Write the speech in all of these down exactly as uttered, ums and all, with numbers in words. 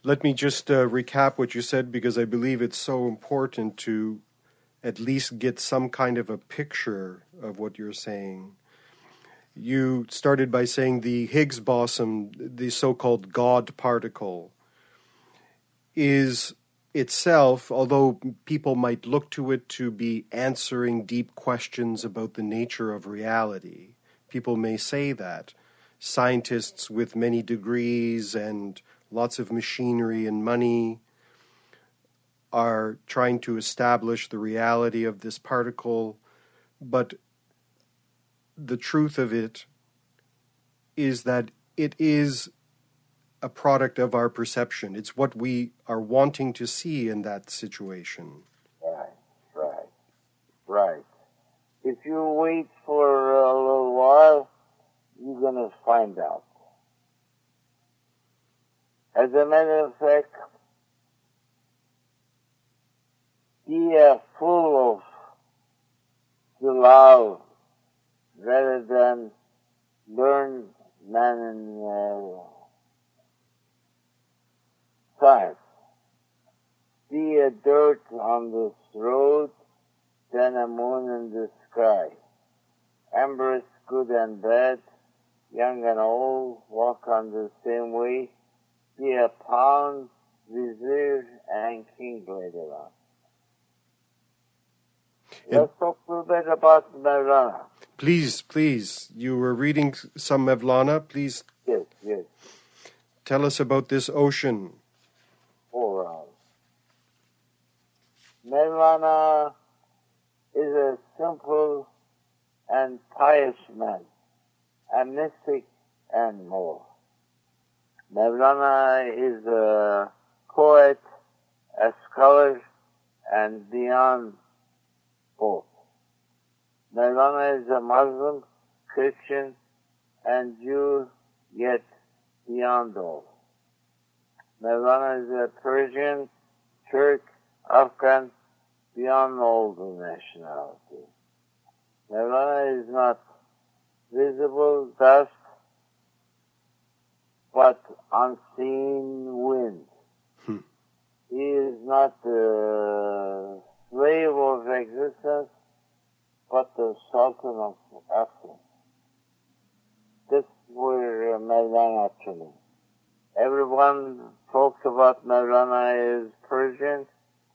Let me just uh, recap what you said, because I believe it's so important to at least get some kind of a picture of what you're saying. You started by saying the Higgs boson, the so-called God particle, is itself, although people might look to it to be answering deep questions about the nature of reality, people may say that. Scientists with many degrees and lots of machinery and money are trying to establish the reality of this particle, but the truth of it is that it is a product of our perception. It's what we are wanting to see in that situation. Right, right, right. If you wait for a little while, you're going to find out. As a matter of fact, be uh, full of the love rather than learn man in uh, science. Be a dirt on this road than a moon in the sky. Embrace good and bad, young and old, walk on the same way. Be a pound, vizier, and king later on. Let's talk a little bit about Mevlana. Please, please. You were reading some Mevlana. Please. Yes, yes. Tell us about this ocean. All right. Mevlana is a simple and pious man, a mystic and more. Mevlana is a poet, a scholar, and beyond both. Mevlana is a Muslim, Christian, and Jew, yet beyond all. Mevlana is a Persian, Turk, Afghan, beyond all the nationality. Mevlana is not visible dust, but unseen wind. Hmm. He is not the slave of existence, but the Sultan of Africa. This were Mevlana to me. Everyone talks about Mevlana as Persian,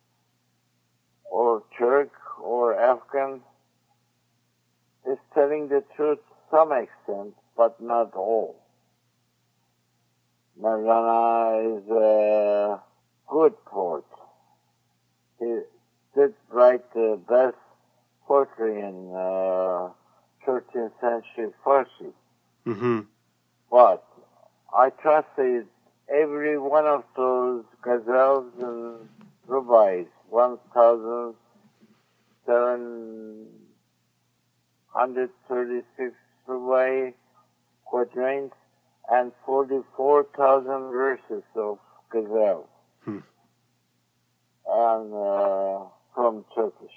or Turk, or Afghan. Is telling the truth to some extent, but not all. Mevlana is a good poet. He did write the best poetry in uh, thirteenth century Farsi. Mm-hmm. But I translated every one of those ghazals and rubais, one thousand seven hundred thirty-six rubai quatrains, and forty-four thousand verses of ghazal. Hmm. And uh, from Turkish.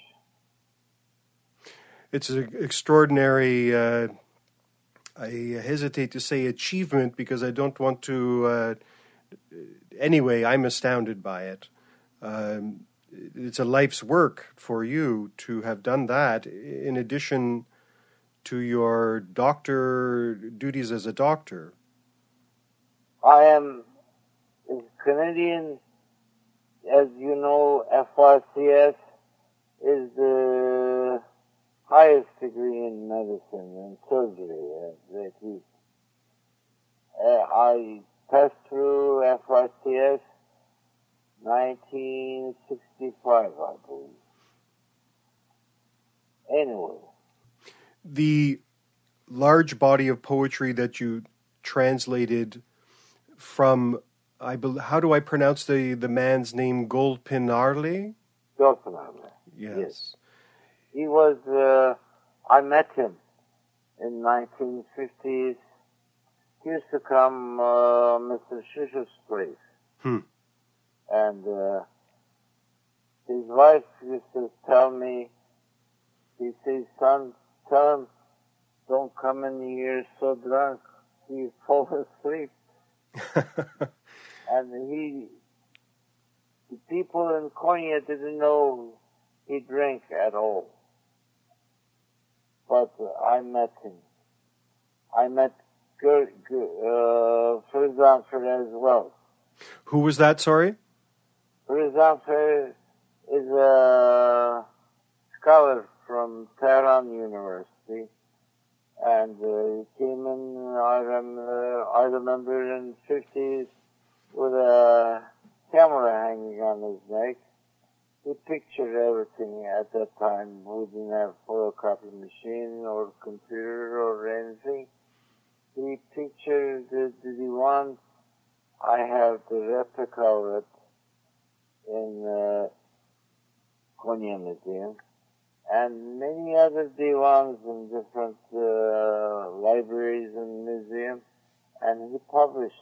It's an extraordinary, uh, I hesitate to say achievement, because I don't want to, uh, anyway, I'm astounded by it. Um, it's a life's work for you to have done that, in addition to your doctor duties as a doctor. I am a Canadian, as you know, F R C S is the highest degree in medicine and surgery. Uh, that is, uh, I passed through F R C S nineteen sixty-five, I believe. Anyway. The large body of poetry that you translated from, I be, how do I pronounce the, the man's name, Golpinarli? Golpinarli. Yes. Yes. He was, uh, I met him in nineteen fifties. He used to come, uh, Mister Shush's place. Hmm. And, uh, his wife used to tell me, he says, son, tell him, don't come in here so drunk, he fall asleep. And he people in Konya didn't know he drank at all. But uh, I met him. I met Ger- Ger- uh, Firzanfer as well. Who was that, sorry? Firzanfer is a scholar from Tehran University. And uh, he came in, I, rem- uh, I remember in the fifties, with a camera hanging on his neck. He pictured everything at that time. We didn't have photocopy machine or computer or anything. He pictured the, the diwan. I have the replica of it in uh, Konya Museum. And many other diwans in different uh, libraries and museums. And he published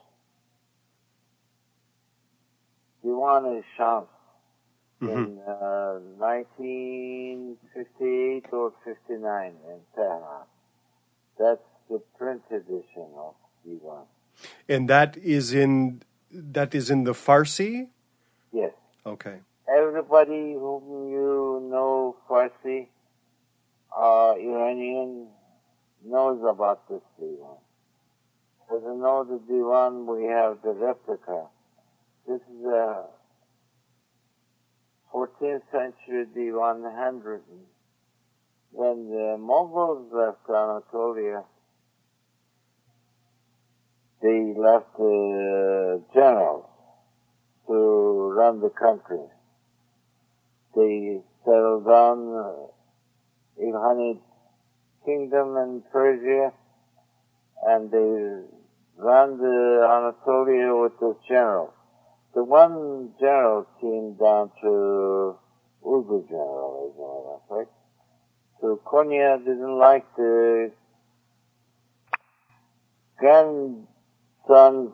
Diwan-e-Shams mm-hmm. in uh, nineteen fifty-eight or fifty-nine in Tehran. That's the print edition of Diwan. And that is in that is in the Farsi? Yes. Okay. Everybody whom you know Farsi, uh, Iranian, knows about this Diwan. Doesn't know the Diwan, we have the replica. This is a fourteenth century Diwan handwritten. When the Mongols left Anatolia, they left the generals to run the country. They settled down uh, Ilkhanid kingdom in Persia, and they ran the Anatolia with the generals. The one general came down to Urdu general, as a matter of fact. So Konya didn't like the grandson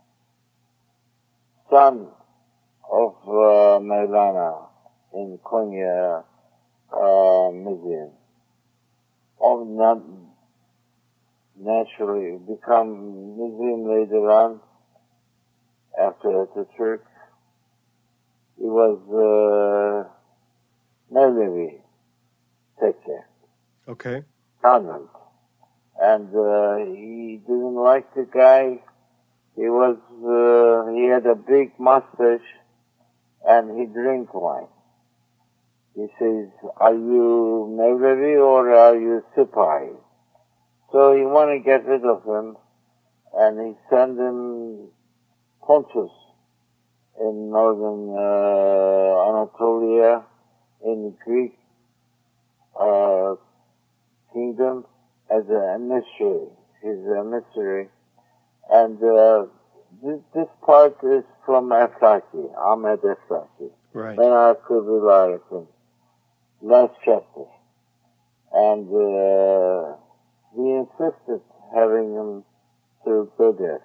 son of uh, Mevlana in Konya uh, Museum. Of not naturally become museum later on after the Turk. He was uh, Mevlevi Tekke. Okay. Convent. And uh, he didn't like the guy. He was, uh, he had a big mustache and he drank wine. He says, are you Mevlevi or are you Sipahi? So he wanted to get rid of him and he sent him Pontus in northern uh, Anatolia in Greek uh, kingdom as an emissary. He's an emissary. And uh, this, this part is from Aflaki, Ahmed Aflaki. Right. Then I could rely on him. Last chapter. And uh, we insisted having him to go there.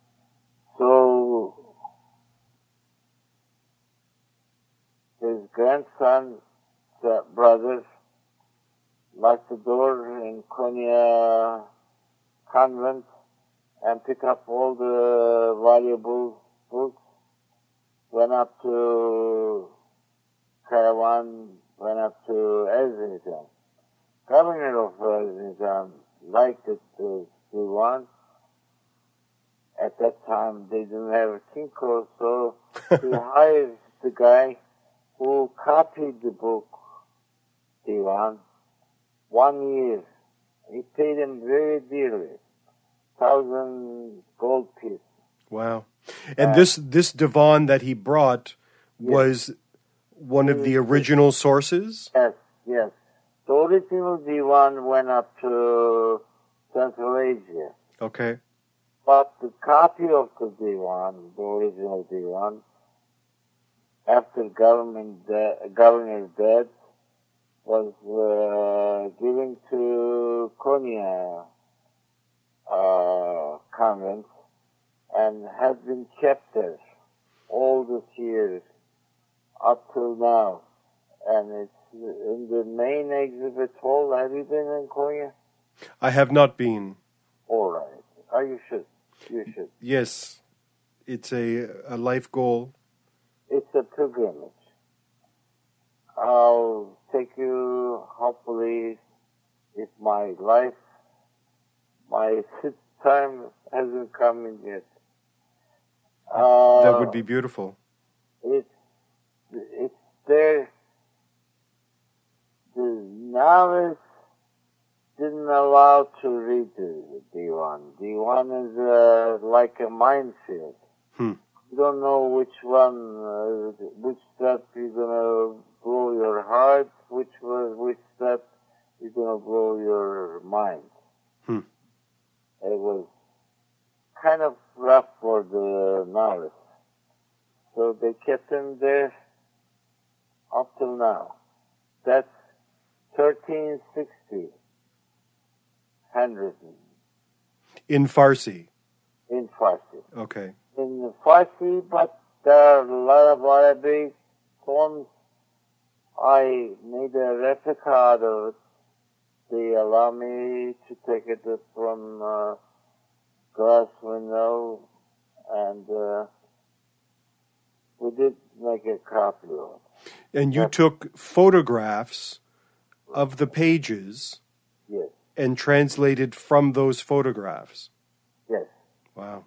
So his grandson, the brothers, locked the door in Konya convent and picked up all the valuable books, went up to Caravan, went up to Erzincan. Governor of Erzincan liked it to Diwan. At that time, they didn't have a Kinko, so he hired the guy who copied the book, Diwan, one year. He paid him very dearly, thousand gold pieces. Wow. And uh, this this divan that he brought yes. was one of the original sources? Yes, yes. The original divan went up to Central Asia. Okay. But the copy of the divan, the original divan, after government de- governor's death, was uh, given to Konya uh, convent and has been kept there all these years up till now. And it's in the main exhibit hall. Have you been in Konya? I have not been. All right. Oh, you should. You should. Yes. It's a, a life goal. it's a pilgrimage. I'll take you, hopefully, if my life, my time hasn't come in yet. Uh, that would be beautiful. It's, it's there. The novice didn't allow to read the Diwan. Diwan is uh, like a minefield. Hmm. You don't know which one, uh, which step you're gonna blow your heart, which was which step you're gonna blow your mind. Hmm. It was kind of rough for the novice, so they kept him there up till now. That's thirteen sixty handwritten In Farsi. in Farsi. Okay. In Farsi, but there are a lot of Arabic poems. I made a replica out of it. They allow me to take it from uh, glass window, and uh, we did make a copy of it. And you Yes. took photographs of the pages Yes, and translated from those photographs. yes. Wow.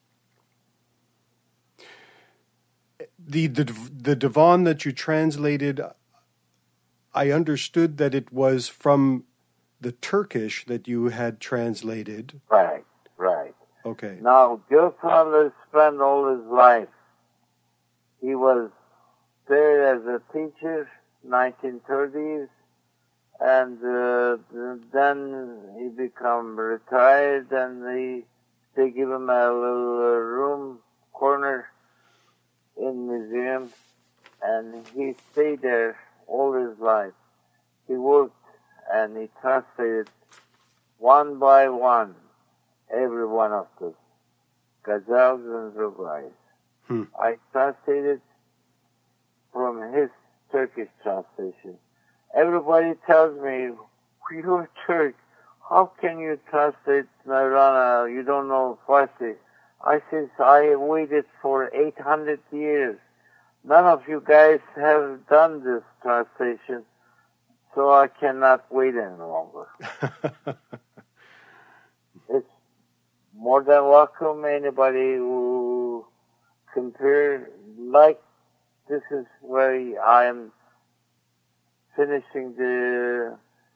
The, the the Divan that you translated, I understood that it was from the Turkish that you had translated. Right, right. Okay. Now, Gilfather spent all his life. He was there as a teacher, nineteen thirties, and uh, then he become retired, and they they give him a little uh, room corner in museum, and he stayed there all his life. He worked and he translated one by one every one of the ghazals and rubais. Hmm. I translated from his Turkish translation. Everybody tells me, you're Turk, how can you translate Mevlana? You don't know Farsi. I said, I waited for eight hundred years. None of you guys have done this translation, so I cannot wait any longer. It's more than welcome anybody who compare, like this is where I am finishing the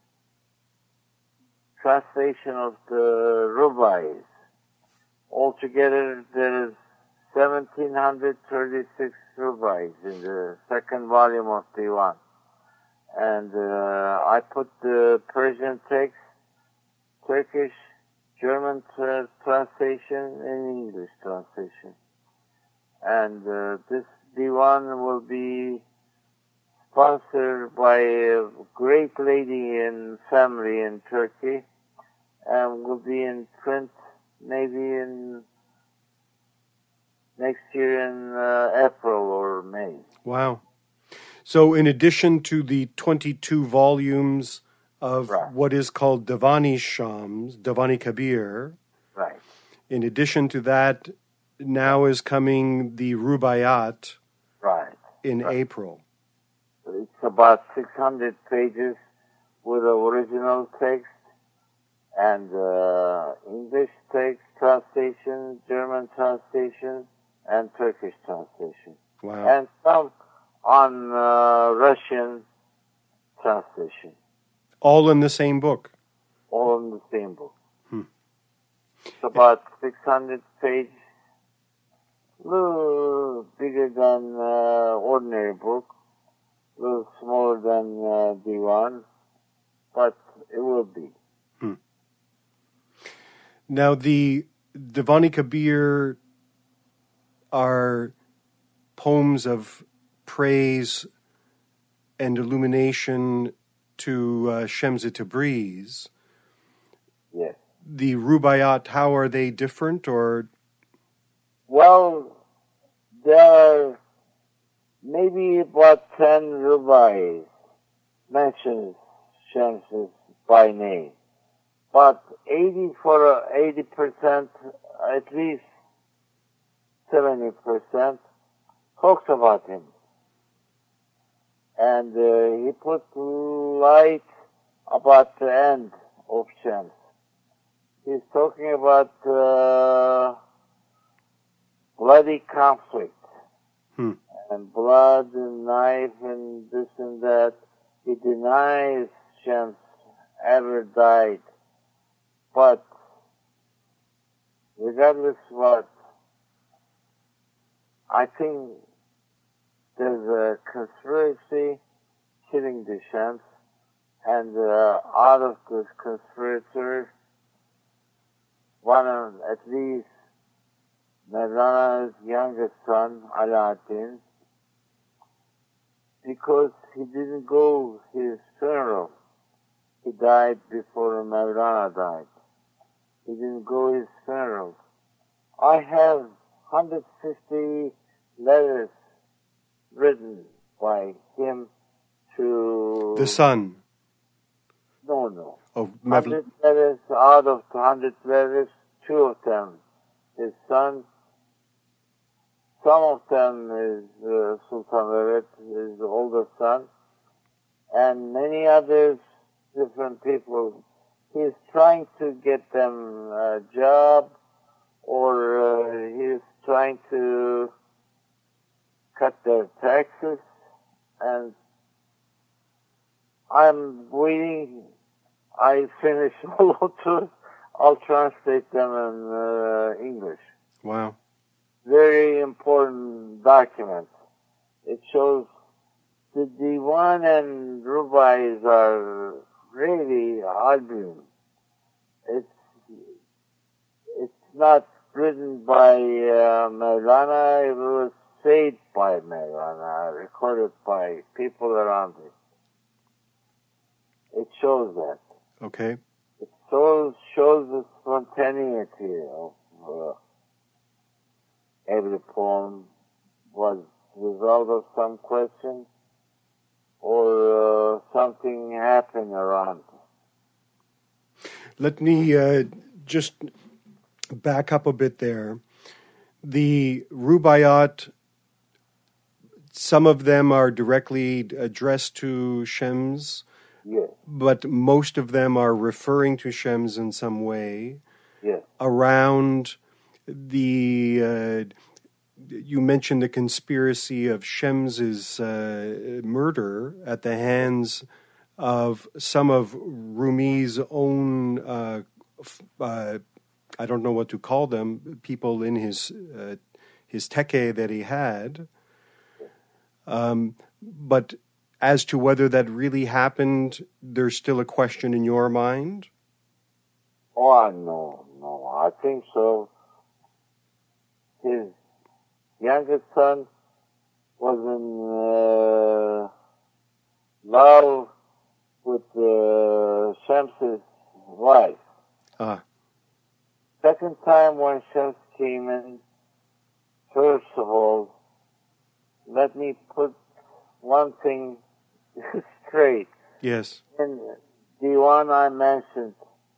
translation of the rubais. Altogether, there is one thousand seven hundred thirty-six rubais in the second volume of Diwan. And uh, I put the Persian text, Turkish, German tra- translation, and English translation. And uh, this Diwan will be sponsored by a great lady and family in Turkey, and will be in print maybe in next year in uh, April or May. Wow. So in addition to the twenty-two volumes of Right. what is called Divani Shams, Divani Kabir, Right. in addition to that, now is coming the Rubaiyat Right. in Right. April. It's about six hundred pages with the original text and uh, English text translation, German translation, and Turkish translation. Wow. And some on uh, Russian translation. All in the same book. All in the same book. Hmm. It's about six hundred pages, a little bigger than uh, ordinary book, a little smaller than uh, Diwan, but it will be. Hmm. Now, the Divani Kabir are poems of praise and illumination to uh, Shemsa Tabriz. Yes. The Rubaiyat, how are they different, or? Well, there are maybe about ten rubais mentions Shemses by name, but eighty for eighty percent, at least seventy percent, talks about him. And uh, he put light about the end of Shams. He's talking about uh, bloody conflict. Hmm. And blood and knife and this and that. He denies Shams ever died. But regardless what, I think there's a conspiracy killing the Shams, and uh, out of this conspirator, one of, at least, Mevlana''s youngest son, Alaaddin, because he didn't go his funeral. He died before Mevlana died. He didn't go his funeral. I have one hundred fifty letters written by him to... The son. No, no. Oh, one hundred letters, out of two hundred letters, two of them, his son. Some of them is uh, Sultan Mehmet, his older son, and many others, different people. He's trying to get them a job, or uh, he's trying to cut their taxes, and I'm waiting. I finish all of those. I'll translate them in uh, English. Wow. Very important document. It shows the Diwan and Rubais are really album. It's it's not written by uh, Mevlana. It was said by Mevlana, recorded by people around it. It shows that. Okay. It shows shows the spontaneity of uh, every poem was the result of some question or uh, something happened around. Let me uh, just back up a bit there. The Rubaiyat, some of them are directly addressed to Shams, Yes. but most of them are referring to Shams in some way. Yes. Around the, uh, you mentioned the conspiracy of Shems's uh, murder at the hands of some of Rumi's own, uh, uh, I don't know what to call them, people in his uh, his tekke that he had. Um, but as to whether that really happened, there's still a question in your mind? Oh, no, no, I think so. His youngest son was in uh, love with uh, Shams's wife. Ah. Second time when Shams came in, first of all, let me put one thing straight. Yes. In the one I mentioned,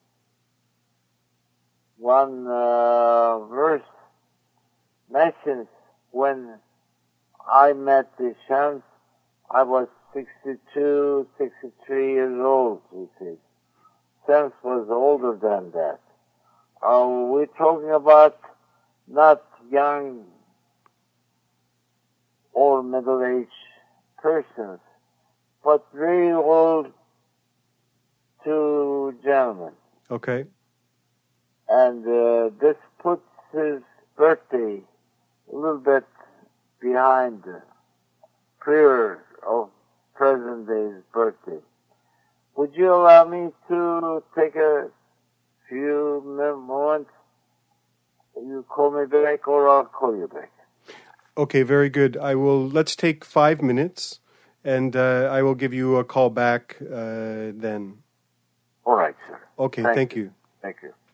one uh, verse mentions when I met the Shams, I was sixty-two, sixty-three years old, he says. Shams was older than that. Uh, we're talking about not young or middle-aged persons, but very old two gentlemen. Okay. And uh, this puts his birthday a little bit behind the prior of present day's birthday. Would you allow me to take a few moments? You call me back or I'll call you back. Okay, very good. I will, let's take five minutes and uh, I will give you a call back uh, then. All right, sir. Okay, thank, thank you. you. Thank you.